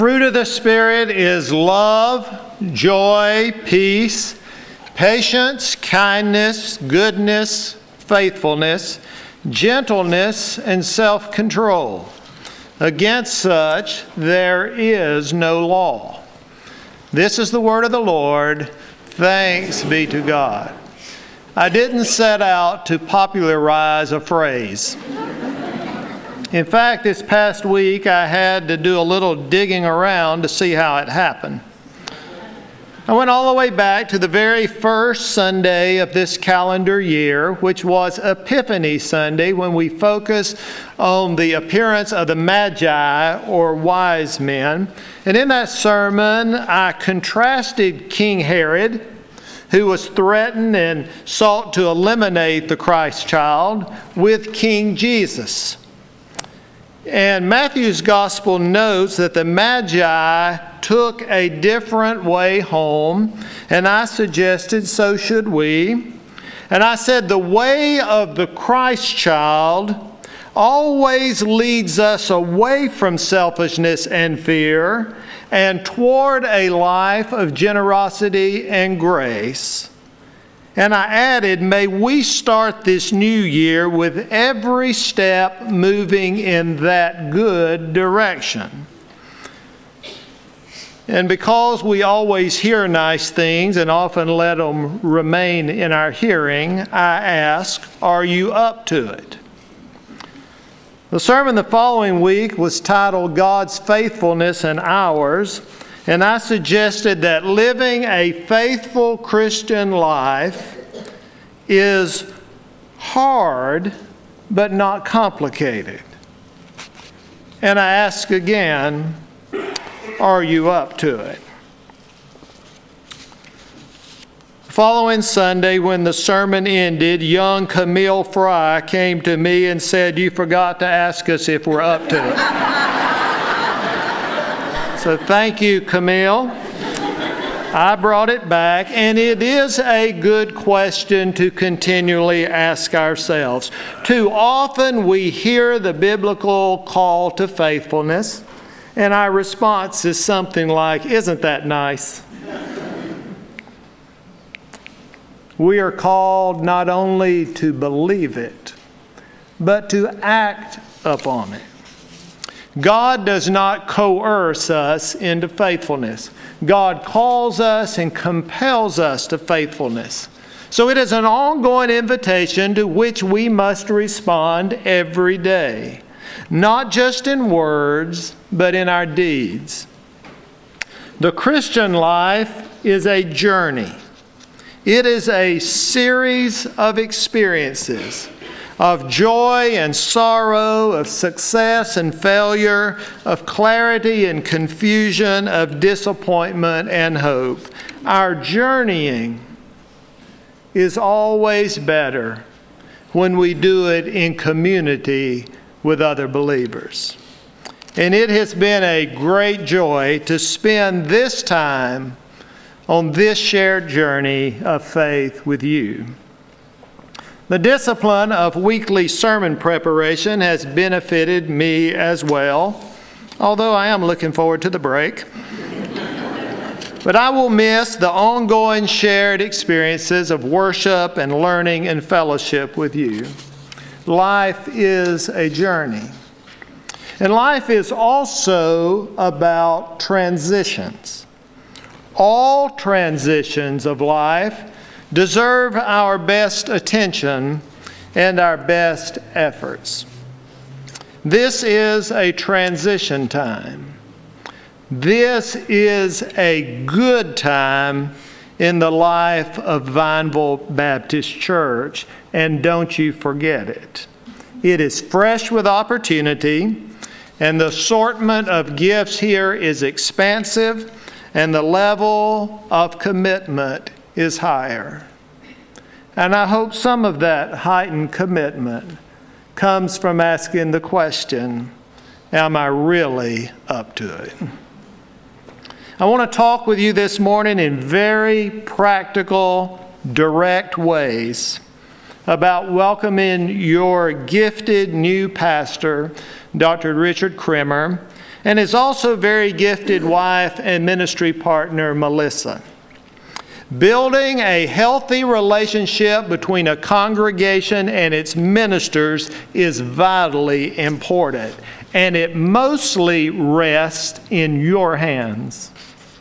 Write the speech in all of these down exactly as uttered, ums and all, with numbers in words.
Fruit of the Spirit is love, joy, peace, patience, kindness, goodness, faithfulness, gentleness, and self-control. Against such there is no law. This is the word of the Lord. Thanks be to God. I didn't set out to popularize a phrase. In fact, this past week I had to do a little digging around to see how it happened. I went all the way back to the very first Sunday of this calendar year, which was Epiphany Sunday, when we focused on the appearance of the Magi, or wise men. And in that sermon, I contrasted King Herod, who was threatened and sought to eliminate the Christ child, with King Jesus. And Matthew's gospel notes that the Magi took a different way home, and I suggested so should we. And I said the way of the Christ child always leads us away from selfishness and fear and toward a life of generosity and grace. And I added, may we start this new year with every step moving in that good direction. And because we always hear nice things and often let them remain in our hearing, I ask, are you up to it? The sermon the following week was titled God's Faithfulness and Ours. And I suggested that living a faithful Christian life is hard, but not complicated. And I ask again, are you up to it? Following Sunday, when the sermon ended, young Camille Fry came to me and said, you forgot to ask us if we're up to it. So thank you, Camille. I brought it back, and it is a good question to continually ask ourselves. Too often we hear the biblical call to faithfulness, and our response is something like, isn't that nice? We are called not only to believe it, but to act upon it. God does not coerce us into faithfulness. God calls us and compels us to faithfulness. So it is an ongoing invitation to which we must respond every day, not just in words, but in our deeds. The Christian life is a journey. It is a series of experiences, of joy and sorrow, of success and failure, of clarity and confusion, of disappointment and hope. Our journeying is always better when we do it in community with other believers. And it has been a great joy to spend this time on this shared journey of faith with you. The discipline of weekly sermon preparation has benefited me as well, although I am looking forward to the break. But I will miss the ongoing shared experiences of worship and learning and fellowship with you. Life is a journey. And life is also about transitions. All transitions of life deserve our best attention and our best efforts. This is a transition time. This is a good time in the life of Vineville Baptist Church, and don't you forget it. It is fresh with opportunity, and the assortment of gifts here is expansive, and the level of commitment is higher. And I hope some of that heightened commitment comes from asking the question, am I really up to it? I want to talk with you this morning in very practical, direct ways about welcoming your gifted new pastor, Doctor Richard Kremer, and his also very gifted wife and ministry partner, Melissa. Building a healthy relationship between a congregation and its ministers is vitally important, and it mostly rests in your hands.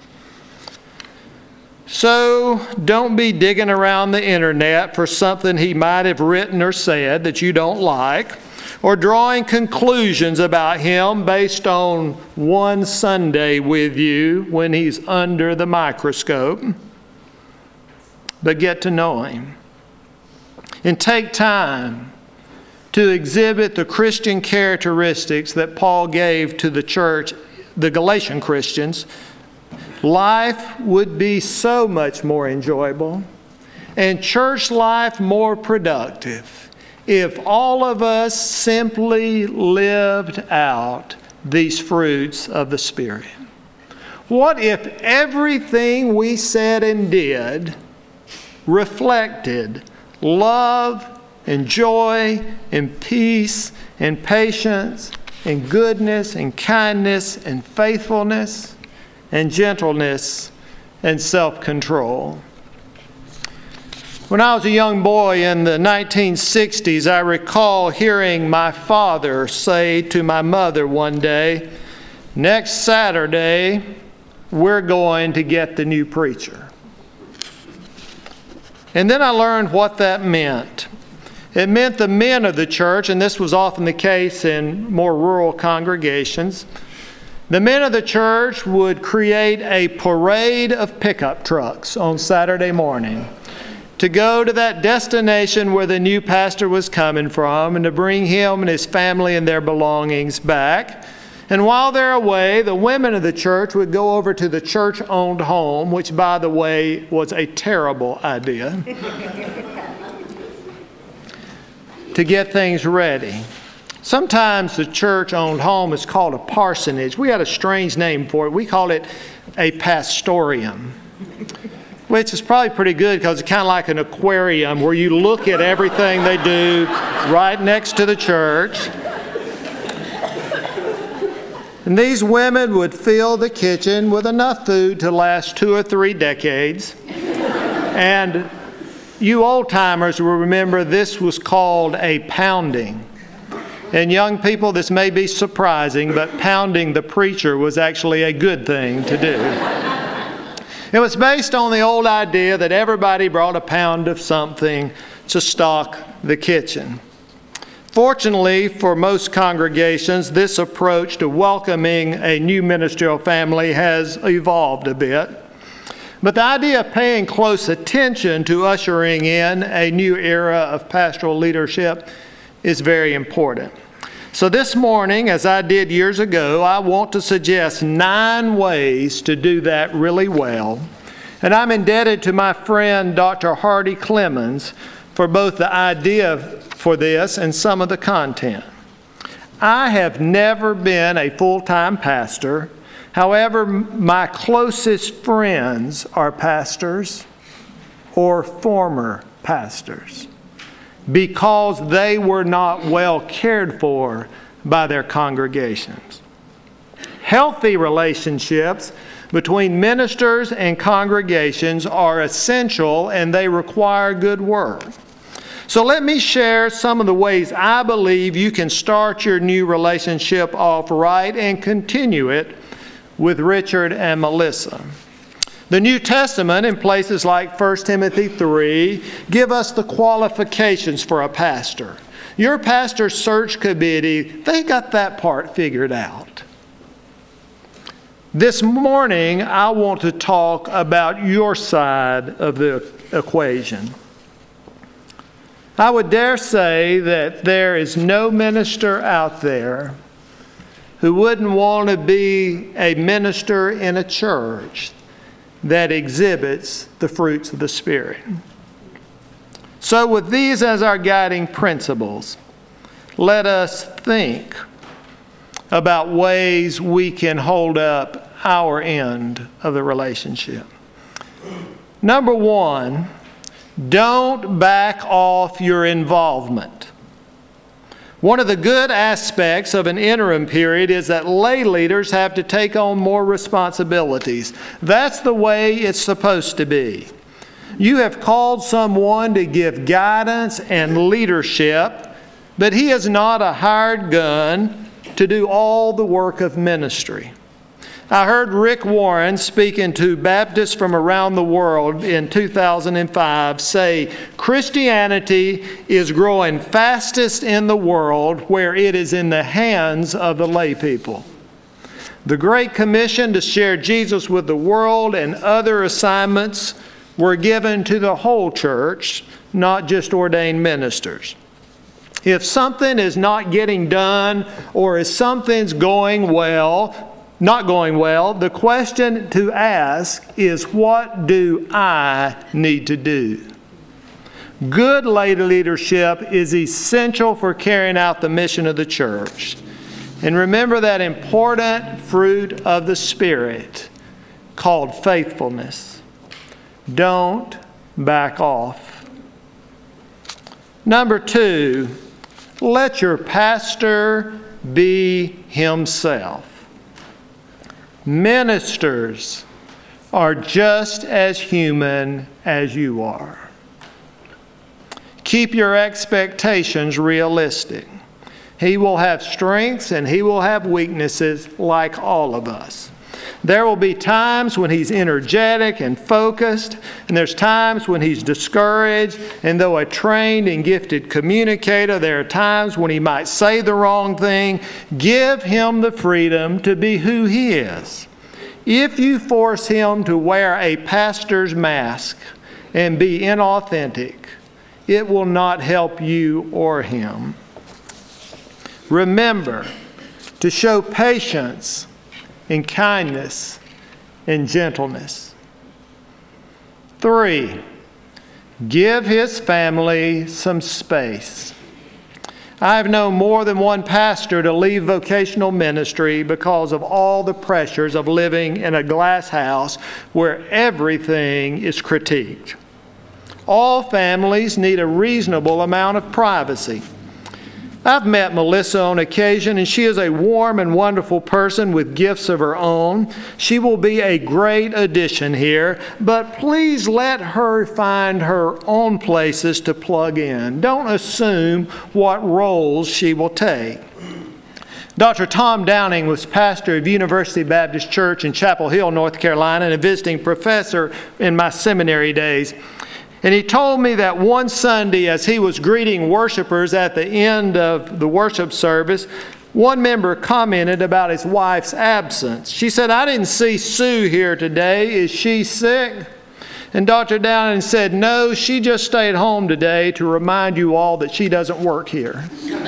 So don't be digging around the internet for something he might have written or said that you don't like, or drawing conclusions about him based on one Sunday with you when he's under the microscope. But get to know him. And take time to exhibit the Christian characteristics that Paul gave to the church, the Galatian Christians. Life would be so much more enjoyable and church life more productive if all of us simply lived out these fruits of the Spirit. What if everything we said and did reflected love and joy and peace and patience and goodness and kindness and faithfulness and gentleness and self-control? When I was a young boy in the nineteen sixties, I recall hearing my father say to my mother one day, "Next Saturday, we're going to get the new preacher." And then I learned what that meant. It meant the men of the church, and this was often the case in more rural congregations, the men of the church would create a parade of pickup trucks on Saturday morning to go to that destination where the new pastor was coming from and to bring him and his family and their belongings back. And while they're away, the women of the church would go over to the church-owned home, which, by the way, was a terrible idea, to get things ready. Sometimes the church-owned home is called a parsonage. We had a strange name for it. We call it a pastorium, which is probably pretty good because it's kind of like an aquarium where you look at everything they do right next to the church. And these women would fill the kitchen with enough food to last two or three decades. And you old-timers will remember this was called a pounding. And young people, this may be surprising, but pounding the preacher was actually a good thing to do. It was based on the old idea that everybody brought a pound of something to stock the kitchen. Fortunately, for most congregations, this approach to welcoming a new ministerial family has evolved a bit. But the idea of paying close attention to ushering in a new era of pastoral leadership is very important. So this morning, as I did years ago, I want to suggest nine ways to do that really well. And I'm indebted to my friend, Doctor Hardy Clemens, for both the idea for this and some of the content. I have never been a full-time pastor. However, my closest friends are pastors or former pastors because they were not well cared for by their congregations. Healthy relationships between ministers and congregations are essential, and they require good work. So let me share some of the ways I believe you can start your new relationship off right and continue it with Richard and Melissa. The New Testament, in places like First Timothy three, give us the qualifications for a pastor. Your pastor search committee, they got that part figured out. This morning, I want to talk about your side of the equation. I would dare say that there is no minister out there who wouldn't want to be a minister in a church that exhibits the fruits of the Spirit. So with these as our guiding principles, let us think about ways we can hold up our end of the relationship. Number one, don't back off your involvement. One of the good aspects of an interim period is that lay leaders have to take on more responsibilities. That's the way it's supposed to be. You have called someone to give guidance and leadership, but he is not a hired gun to do all the work of ministry. I heard Rick Warren, speaking to Baptists from around the world in two thousand five, say, Christianity is growing fastest in the world where it is in the hands of the lay people. The Great Commission to share Jesus with the world and other assignments were given to the whole church, not just ordained ministers. If something is not getting done or if something's going well, not going well, the question to ask is, what do I need to do? Good lay leadership is essential for carrying out the mission of the church. And remember that important fruit of the Spirit called faithfulness. Don't back off. Number two, let your pastor be himself. Ministers are just as human as you are. Keep your expectations realistic. He will have strengths and he will have weaknesses like all of us. There will be times when he's energetic and focused, and there's times when he's discouraged, and though a trained and gifted communicator, there are times when he might say the wrong thing. Give him the freedom to be who he is. If you force him to wear a pastor's mask and be inauthentic, it will not help you or him. Remember to show patience and kindness and gentleness. Three, give his family some space. I have known more than one pastor to leave vocational ministry because of all the pressures of living in a glass house where everything is critiqued. All families need a reasonable amount of privacy. I've met Melissa on occasion, and she is a warm and wonderful person with gifts of her own. She will be a great addition here, but please let her find her own places to plug in. Don't assume what roles she will take. Doctor Tom Downing was pastor of University Baptist Church in Chapel Hill, North Carolina, and a visiting professor in my seminary days. And he told me that one Sunday, as he was greeting worshipers at the end of the worship service, one member commented about his wife's absence. She said, "I didn't see Sue here today. Is she sick?" And Doctor Downing said, "No, she just stayed home today to remind you all that she doesn't work here."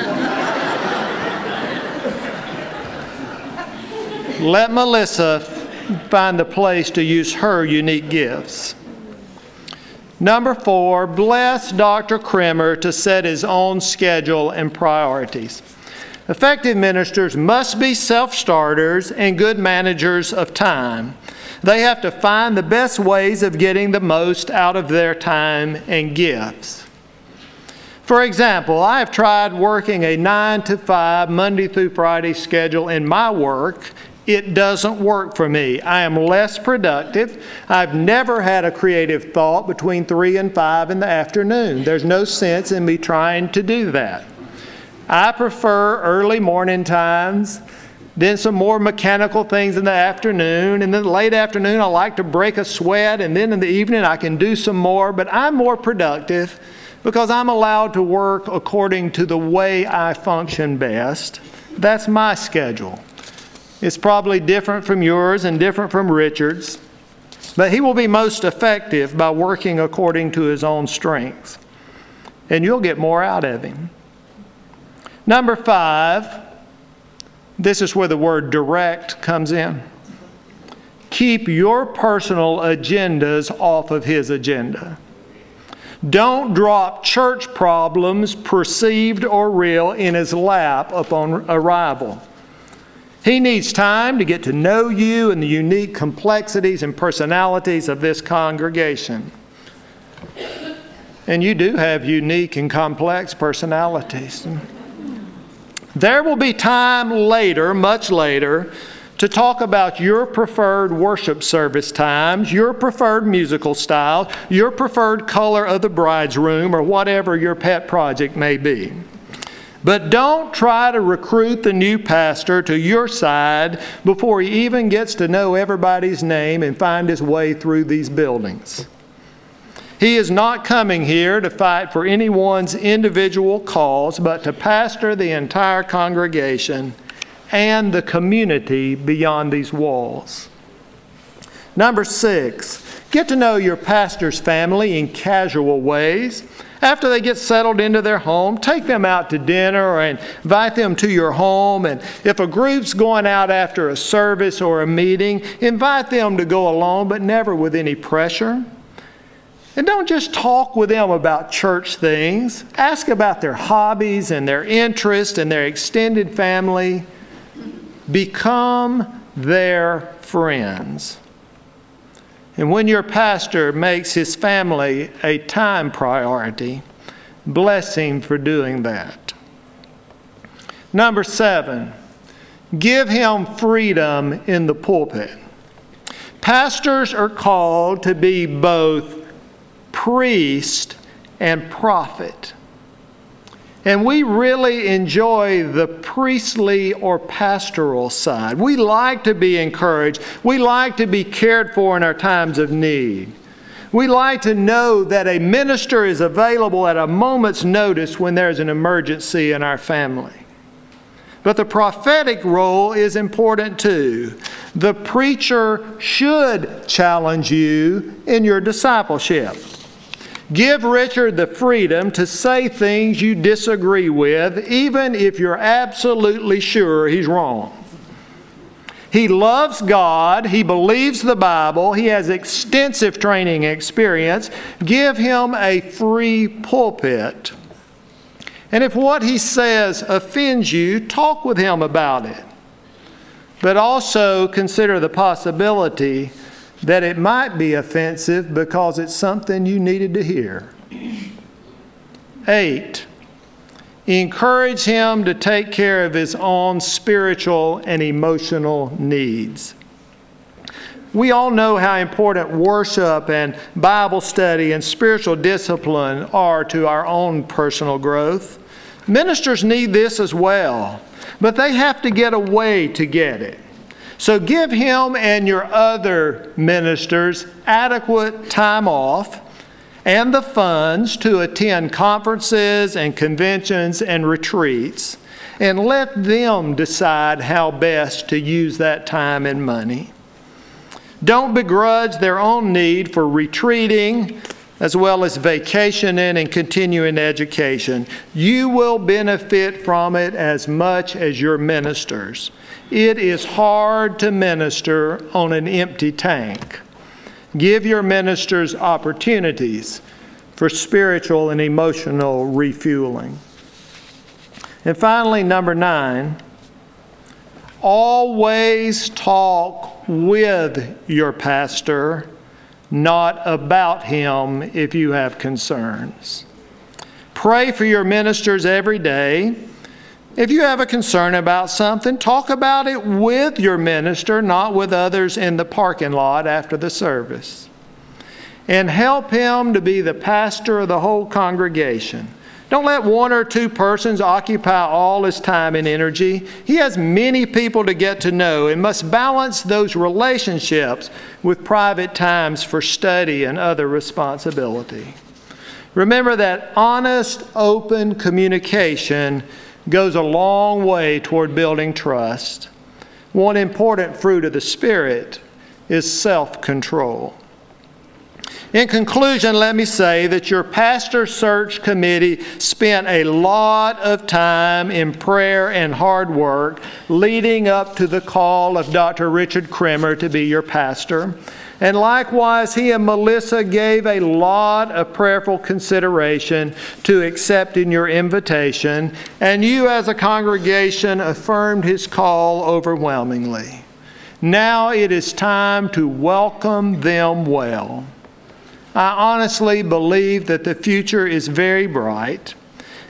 Let Melissa find the place to use her unique gifts. Number four, bless Doctor Kremer to set his own schedule and priorities. Effective ministers must be self-starters and good managers of time. They have to find the best ways of getting the most out of their time and gifts. For example, I have tried working a nine to five Monday through Friday schedule in my work. It doesn't work for me. I am less productive. I've never had a creative thought between three and five in the afternoon. There's no sense in me trying to do that. I prefer early morning times, then some more mechanical things in the afternoon, and then late afternoon I like to break a sweat, and then in the evening I can do some more, but I'm more productive because I'm allowed to work according to the way I function best. That's my schedule. It's probably different from yours and different from Richard's, but he will be most effective by working according to his own strengths, and you'll get more out of him. Number five, this is where the word direct comes in. Keep your personal agendas off of his agenda. Don't drop church problems, perceived or real, in his lap upon arrival. He needs time to get to know you and the unique complexities and personalities of this congregation. And you do have unique and complex personalities. There will be time later, much later, to talk about your preferred worship service times, your preferred musical style, your preferred color of the bride's room, or whatever your pet project may be. But don't try to recruit the new pastor to your side before he even gets to know everybody's name and find his way through these buildings. He is not coming here to fight for anyone's individual cause, but to pastor the entire congregation and the community beyond these walls. Number six, get to know your pastor's family in casual ways. After they get settled into their home, take them out to dinner or invite them to your home. And if a group's going out after a service or a meeting, invite them to go along, but never with any pressure. And don't just talk with them about church things. Ask about their hobbies and their interests and their extended family. Become their friends. And when your pastor makes his family a time priority, bless him for doing that. Number seven, give him freedom in the pulpit. Pastors are called to be both priest and prophet. And we really enjoy the priestly or pastoral side. We like to be encouraged. We like to be cared for in our times of need. We like to know that a minister is available at a moment's notice when there's an emergency in our family. But the prophetic role is important too. The preacher should challenge you in your discipleship. Give Richard the freedom to say things you disagree with, even if you're absolutely sure he's wrong. He loves God. He believes the Bible. He has extensive training experience. Give him a free pulpit. And if what he says offends you, talk with him about it. But also consider the possibility that it might be offensive because it's something you needed to hear. Eight, encourage him to take care of his own spiritual and emotional needs. We all know how important worship and Bible study and spiritual discipline are to our own personal growth. Ministers need this as well, but they have to get a way to get it. So give him and your other ministers adequate time off and the funds to attend conferences and conventions and retreats, and let them decide how best to use that time and money. Don't begrudge their own need for retreating as well as vacationing and continuing education. You will benefit from it as much as your ministers. It is hard to minister on an empty tank. Give your ministers opportunities for spiritual and emotional refueling. And finally, number nine, always talk with your pastor, not about him if you have concerns. Pray for your ministers every day. If you have a concern about something, talk about it with your minister, not with others in the parking lot after the service. And help him to be the pastor of the whole congregation. Don't let one or two persons occupy all his time and energy. He has many people to get to know and must balance those relationships with private times for study and other responsibility. Remember that honest, open communication goes a long way toward building trust. One important fruit of the Spirit is self-control. In conclusion, let me say that your pastor search committee spent a lot of time in prayer and hard work leading up to the call of Doctor Richard Kremer to be your pastor. And likewise, he and Melissa gave a lot of prayerful consideration to accepting your invitation, and you as a congregation affirmed his call overwhelmingly. Now it is time to welcome them well. I honestly believe that the future is very bright,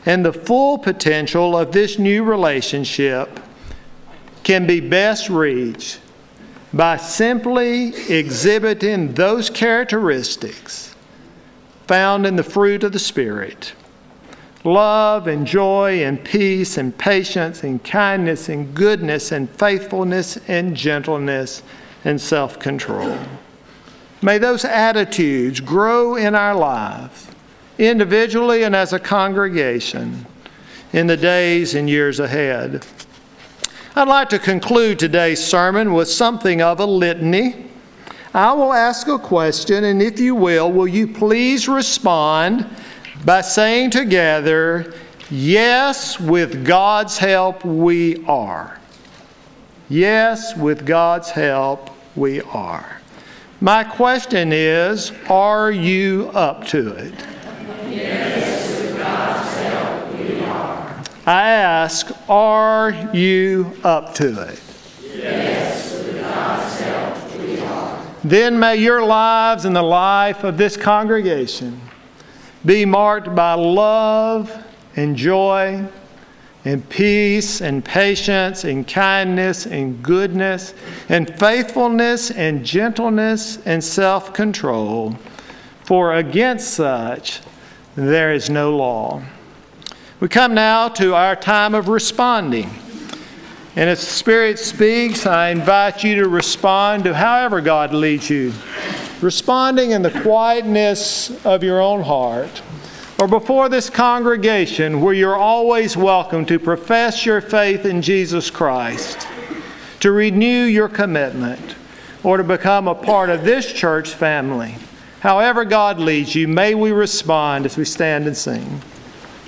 And the full potential of this new relationship can be best reached by simply exhibiting those characteristics found in the fruit of the Spirit: love and joy and peace and patience and kindness and goodness and faithfulness and gentleness and self-control. May those attitudes grow in our lives, individually and as a congregation, in the days and years ahead. I'd like to conclude today's sermon with something of a litany. I will ask a question, and if you will, will you please respond by saying together, "Yes, with God's help we are." Yes, with God's help we are. My question is, are you up to it? Yes, with God's help we are. I ask, are you up to it? Yes, with God's help we are. Then may your lives and the life of this congregation be marked by love and joy and peace and patience and kindness and goodness and faithfulness and gentleness and self-control. For against such there is no law. We come now to our time of responding. And as the Spirit speaks, I invite you to respond to however God leads you. Responding in the quietness of your own heart, or before this congregation where you're always welcome to profess your faith in Jesus Christ, to renew your commitment, or to become a part of this church family. However God leads you, may we respond as we stand and sing.